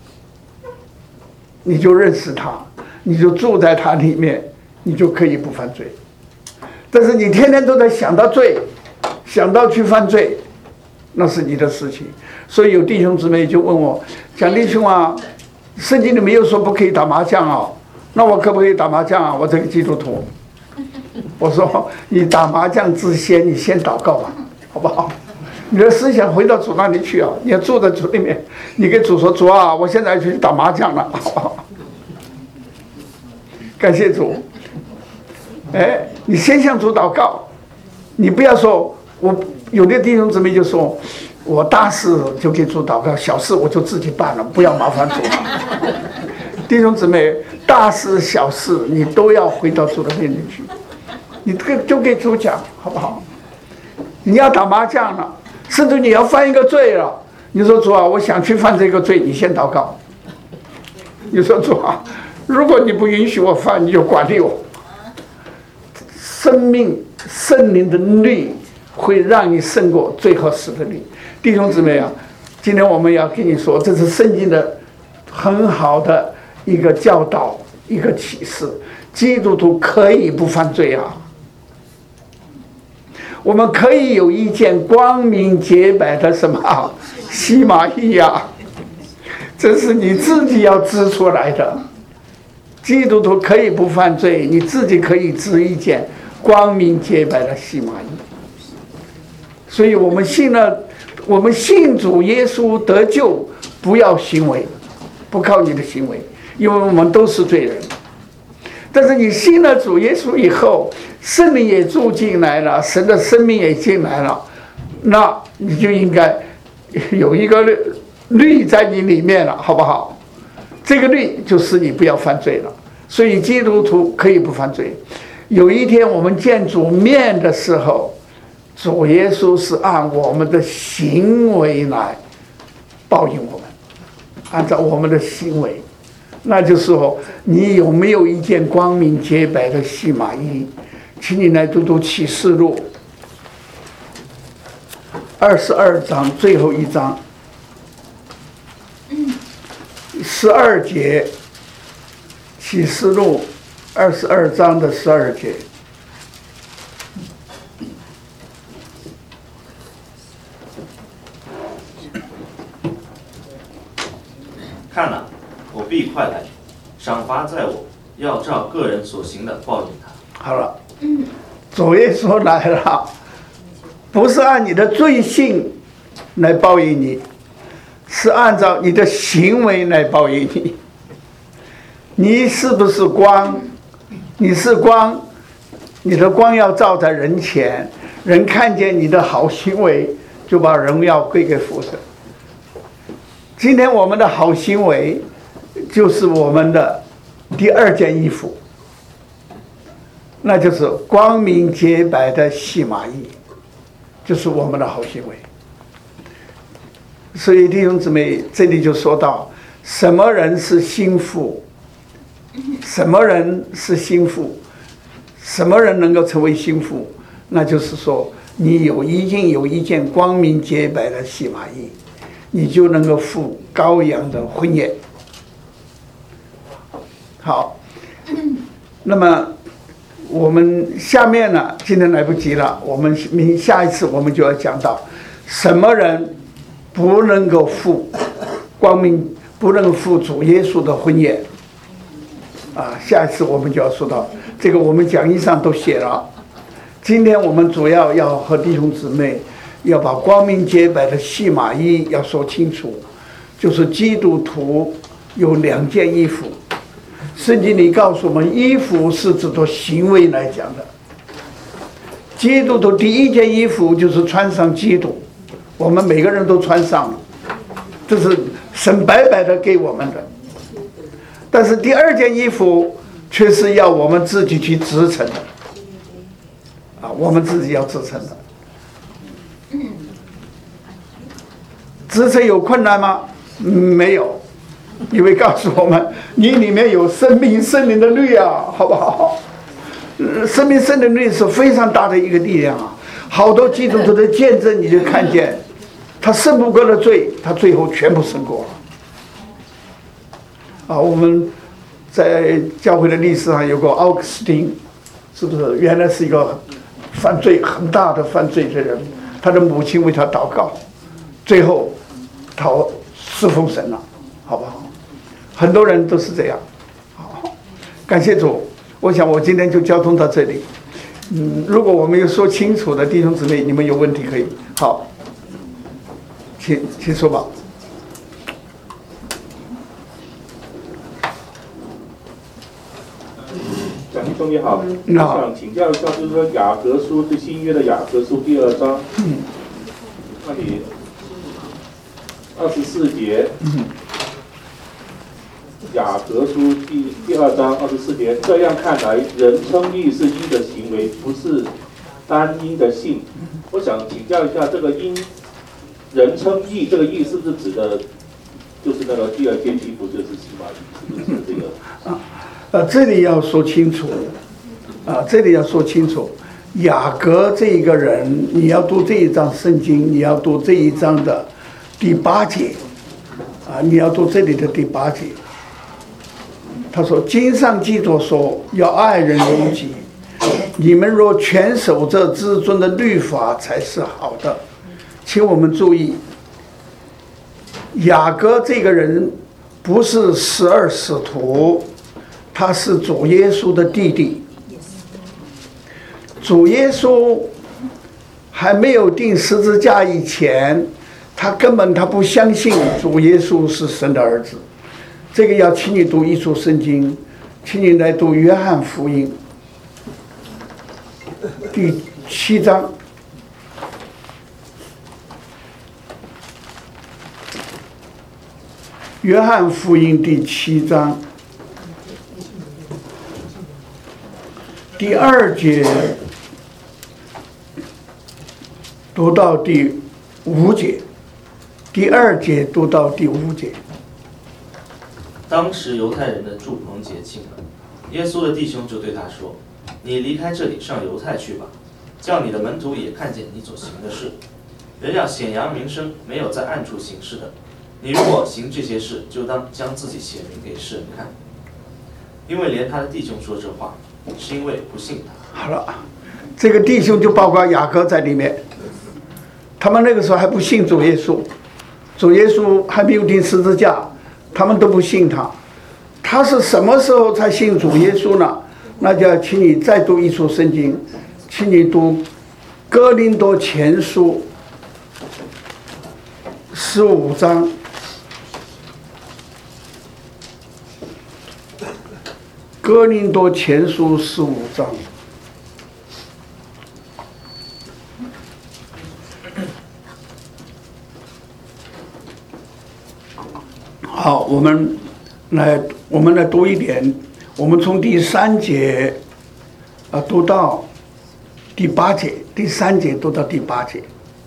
你就认识他，你就住在他里面，你就可以不犯罪。但是你天天都在想到罪，想到去犯罪，那是你的事情。所以有弟兄姊妹就问我，蒋弟兄啊，圣经里没有说不可以打麻将啊，那我可不可以打麻将啊？我这个基督徒。我说你打麻将之前，你先祷告吧，好不好？你的思想回到主那里去啊！你要住在主里面，你跟主说：“主啊，我现在要去打麻将了。”好不好？感谢主。哎，你先向主祷告，你不要说我有的弟兄姊妹就说，我大事就给主祷告，小事我就自己办了，不要麻烦主。弟兄姊妹，大事小事你都要回到主的面前去，你这个就给主讲，好不好？你要打麻将了，甚至你要犯一个罪了，你说主啊，我想去犯这个罪，你先祷告。你说主啊，如果你不允许我犯，你就管理我。生命圣灵的律会让你胜过罪和死的律。弟兄姊妹啊，今天我们要跟你说，这是圣经的很好的一个教导，一个启示。基督徒可以不犯罪啊，我们可以有一件光明洁白的什么细麻衣啊，这是你自己要织出来的。基督徒可以不犯罪，你自己可以织一件光明洁白的细麻衣。所以我们信了，我们信主耶稣得救，不要行为，不靠你的行为，因为我们都是罪人。但是你信了主耶稣以后，圣灵也住进来了，神的生命也进来了，那你就应该有一个律在你里面了，好不好？这个律就是你不要犯罪了。所以基督徒可以不犯罪。有一天我们见主面的时候，主耶稣是按我们的行为来报应我们，按照我们的行为。那就是说，你有没有一件光明洁白的细麻衣？请你来读读启示录二十二章最后一章十二节，启示录二十二章的十二节。 看哪，我必快来，赏罚在我，要照个人所行的报应他。 好了，主耶稣来了，不是按你的罪性来报应你，是按照你的行为来报应你。你是不是光？你是光，你的光要照在人前，人看见你的好行为，就把荣耀归给父神。今天我们的好行为就是我们的第二件衣服，那就是光明洁白的细麻衣，就是我们的好行为。所以弟兄姊妹，这里就说到什么人是心腹，什么人是心腹，什么人能够成为心腹，那就是说你有已经有一件光明洁白的细麻衣，你就能够赴羔羊的婚宴。好，那么我们下面呢，今天来不及了，我们明下一次我们就要讲到什么人不能够赴光明，不能赴主耶稣的婚宴啊。下一次我们就要说到这个，我们讲义上都写了。今天我们主要要和弟兄姊妹要把光明洁白的细麻衣要说清楚，就是基督徒有两件衣服。圣经里告诉我们，衣服是指着行为来讲的。基督徒第一件衣服就是穿上基督，我们每个人都穿上了，这是神神白白的给我们的。但是第二件衣服却是要我们自己去织成的，啊，我们自己要织成的。织成有困难吗？没有，因为告诉我们，你里面有生命圣灵的律啊，好不好？生命圣灵的律是非常大的一个力量啊！好多基督徒的见证，你就看见，他胜不过的罪，他最后全部胜过了。啊，我们在教会的历史上有个奥古斯丁，是不是？原来是一个犯罪很大的犯罪的人，他的母亲为他祷告，最后他侍奉神了，好不好？很多人都是这样。好，感谢主。我想我今天就交通到这里。嗯，如果我没有说清楚的弟兄姊妹，你们有问题可以好，请请说吧。 蒋弟兄你好，我想请教一下，就是说雅各书是新约的雅各书第二章，嗯，那里二十四节，嗯，雅各书第第二章二十四节，这样看来，人称义是义的行为，不是单因的信。我想请教一下，这个因人称义，这个义是不是指的，就是那个第二件衣服，就是西马义，是不是这个？ 啊，呃，这里要说清楚，啊，这里要说清楚，雅各这一个人，你要读这一章圣经，你要读这一章的第八节，啊，你要读这里的第八节。他说：“经上记着说，要爱人如己。你们若全守这至尊的律法，才是好的。”请我们注意，雅各这个人不是十二使徒，他是主耶稣的弟弟。主耶稣还没有钉十字架以前，他根本他不相信主耶稣是神的儿子。这个要请你读一处圣经，请你来读约翰福音第七章。约翰福音第七章第二节读到第五节，第二节读到第五节。 当时犹太人的住棚节近了，耶稣的弟兄就对他说：“你离开这里，上犹太去吧，叫你的门徒也看见你所行的事。人要显扬名声，没有在暗处行事的。你如果行这些事，就当将自己显明给世人看。因为连他的弟兄说这话，是因为不信他。” 好了，这个弟兄就包括雅各在里面，他们那个时候还不信主耶稣，主耶稣还没有钉十字架。他们都不信他，他是什么时候才信主耶稣呢？那就要请你再读一处圣经，请你读哥林多前书十五章。哥林多前书十五章。好，我们来，我们来读一点。我们从第三节，啊，读到第八节，第三节读到第八节。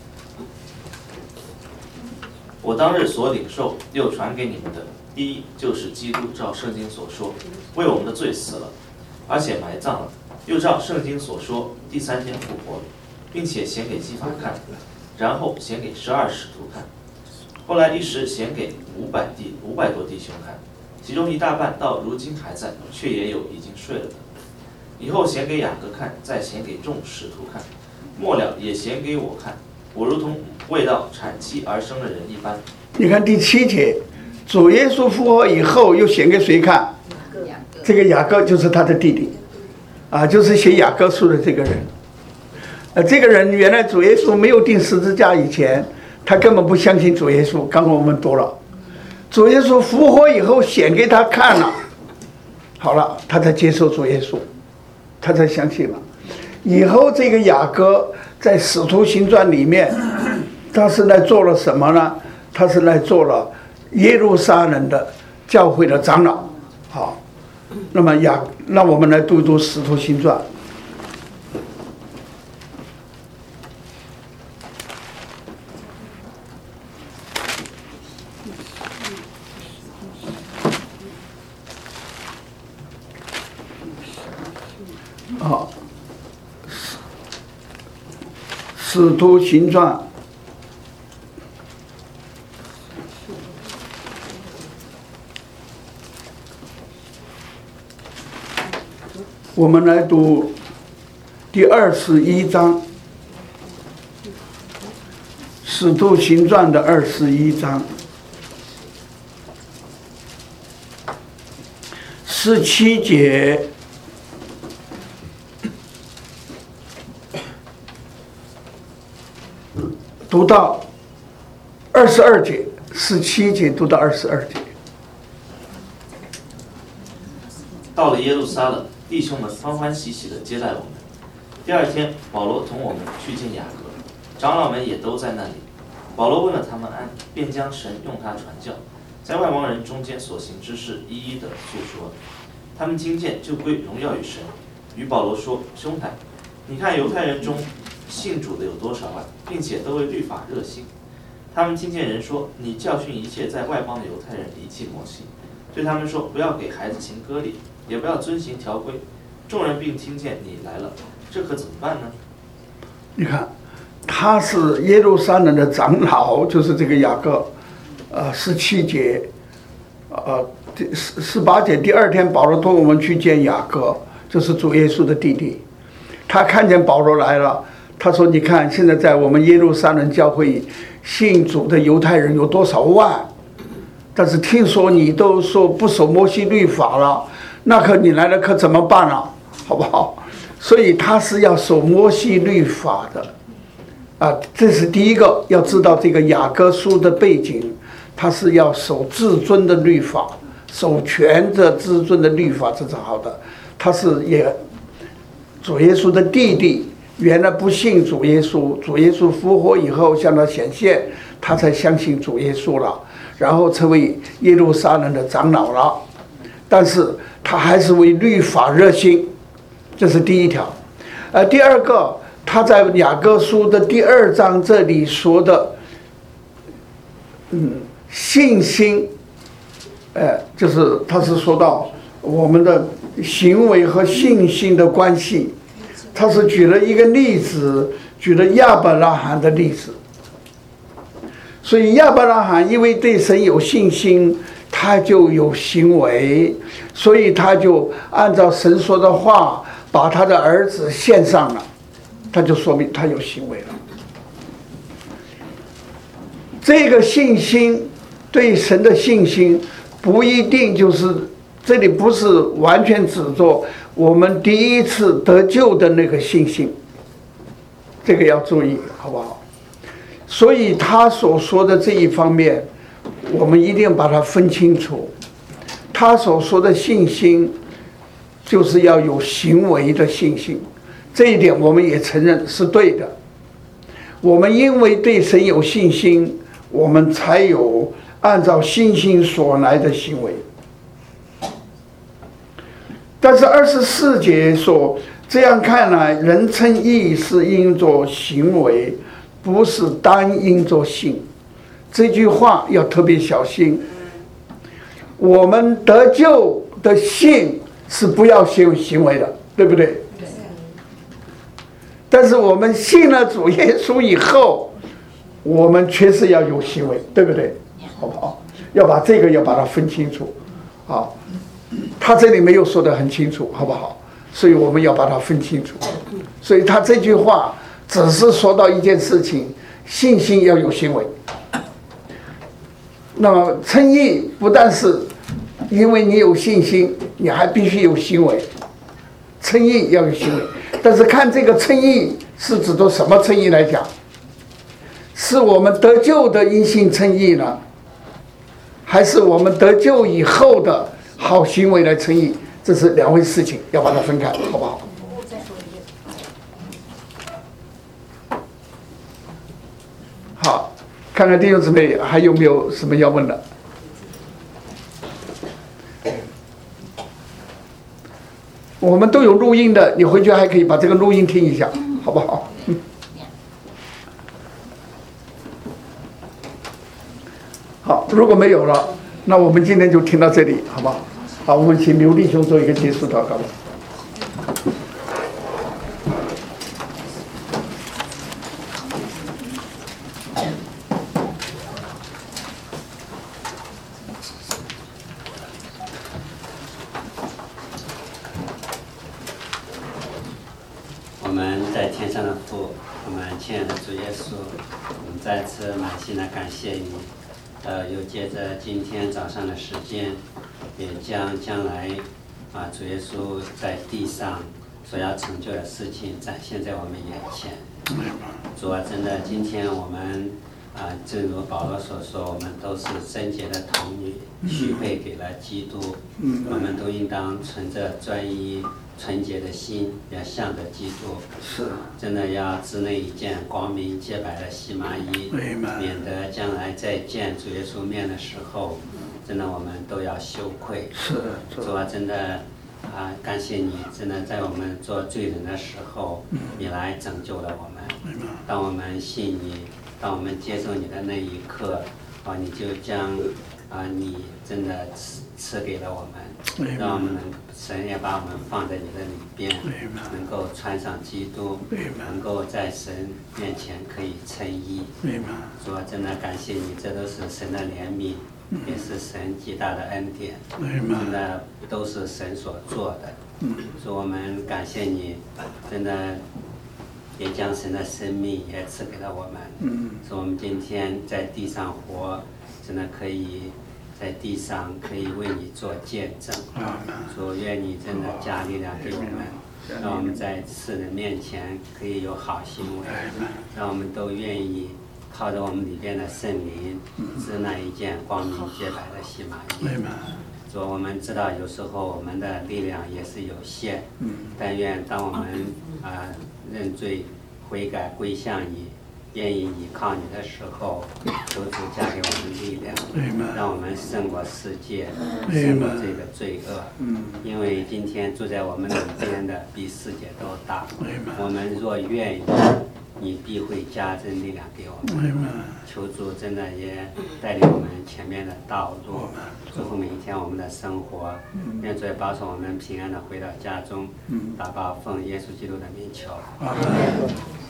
我当日所领受又传给你们的，第一就是基督照圣经所说，为我们的罪死了，而且埋葬了，又照圣经所说，第三天复活了，并且显给基法看，然后显给十二使徒看。后来一时显给五百弟五百多弟兄看，其中一大半到如今还在，却也有已经睡了的。以后显给雅各看，再显给众使徒看，末了也显给我看，我如同未到产期而生的人一般。 你看第七节，主耶稣复活以后又显给谁看？这个雅各就是他的弟弟，啊，就是写雅各书的这个人。呃，这个人原来主耶稣没有钉十字架以前，他根本不相信主耶稣。刚刚我们读了，主耶稣复活以后显给他看了，好了，他才接受主耶稣，他才相信了。以后这个雅各在使徒行传里面，他是来做了什么呢？他是来做了耶路撒冷的教会的长老。好，那么雅，那我们来读一读《使徒行传》。好，《使徒行传》我们来读第二十一章，《使徒行传》的二十一章，十七节读到二十二节，十七节读到二十二节。 到了耶路撒冷，弟兄们欢欢喜喜地接待我们。第二天，保罗同我们去见雅各，长老们也都在那里。保罗问了他们安，便将神用他传教，在外邦人中间所行之事一一地诉说。他们听见，就归荣耀与神。与保罗说：“兄台，你看犹太人中信主的有多少万，并且都为律法热心。他们听见人说，你教训一切在外邦的犹太人离弃摩西，对他们说，不要给孩子行割礼，也不要遵行条规。众人并听见你来了，这可怎么办呢？” 你看，他是耶路撒冷的长老，就是这个雅各，呃，十七节，呃，十十八节。第二天，保罗托我们去见雅各，就是主耶稣的弟弟。他看见保罗来了，他说：“你看，现在在我们耶路撒冷教会信主的犹太人有多少万？但是听说你都说不守摩西律法了，那可你来了可怎么办啊？好不好？”所以他是要守摩西律法的，啊，这是第一个要知道这个雅各书的背景，他是要守至尊的律法，守全的至尊的律法，这是好的。他是也主耶稣的弟弟，原来不信主耶稣，主耶稣复活以后向他显现，他才相信主耶稣了，然后成为耶路撒冷的长老了。但是他还是为律法热心。这是第一条，呃，第二个，他在雅各书的第二章这里说的，嗯，信心，呃，就是他是说到我们的行为和信心的关系，他是举了一个例子，举了亚伯拉罕的例子。所以亚伯拉罕因为对神有信心，他就有行为，所以他就按照神说的话，把他的儿子献上了，他就说明他有行为了。这个信心，对神的信心，不一定就是这里不是完全指着我们第一次得救的那个信心，这个要注意，好不好？所以他所说的这一方面，我们一定把它分清楚。他所说的信心，就是要有行为的信心，这一点我们也承认是对的。我们因为对神有信心，我们才有按照信心所来的行为。但是二十四节说，这样看来，人称义是因着行为，不是单因着信。这句话要特别小心。我们得救的信是不要行行为的，对不对？但是我们信了主耶稣以后，我们确实要有行为，对不对？好不好？要把这个要把它分清楚，好。他这里没有说得很清楚，好不好？所以我们要把它分清楚。所以他这句话只是说到一件事情，信心要有行为。那么称义不但是因为你有信心，你还必须有行为。称义要有行为，但是看这个称义是指的什么称义来讲？是我们得救的因信称义呢，还是我们得救以后的好行为来称义？这是两回事情，要把它分开，好不好？好，看看弟兄姊妹还有没有什么要问的？ 我们都有录音的，你回去还可以把这个录音听一下，好不好？嗯。好，如果没有了，那我们今天就听到这里，好不好？好，我们请刘弟兄做一个结束祷告。 我们在天上的父，我们亲爱的主耶稣，我们再次满心的感谢你，呃，又借着今天早上的时间，也将将来啊主耶稣在地上所要成就的事情展现在我们眼前。主啊，真的，今天我们啊，正如保罗所说，我们都是贞洁的童女，许配给了基督，我们都应当存着专一纯洁的心，要向着基督。 是， 真的要织那一件光明洁白的细麻衣，免得将来在见主耶稣面的时候，真的我们都要羞愧。 是， 主啊，真的啊，感谢你，真的在我们做罪人的时候，你来拯救了我们。当我们信你，当我们接受你的那一刻，啊，你就将啊，你真的赐赐给了我们，让我们能神也把我们放在你的里边，能够穿上基督，能够在神面前可以称义。主啊，真的感谢你，这都是神的怜悯，也是神极大的恩典，真的都是神所做的。主，我们感谢你，真的也将神的生命也赐给了我们，使我们今天在地上活，真的可以在地上可以为你做见证。主，愿你真的加力量给我们，让我们在世人面前可以有好行为，让我们都愿意靠着我们里边的圣灵，织那一件光明洁白的细麻衣。主，我们知道有时候我们的力量也是有限，但愿当我们啊、呃、认罪悔改归向你，愿意依靠你的时候，求主加给我们力量，让我们胜过世界，胜过这个罪恶。因为今天住在我们里边的比世界都大。我们若愿意，你必会加增力量给我们。求主真的也带领我们前面的道路，祝福每一天我们的生活，愿主也保守我们平安的回到家中，祷告奉耶稣基督的名求。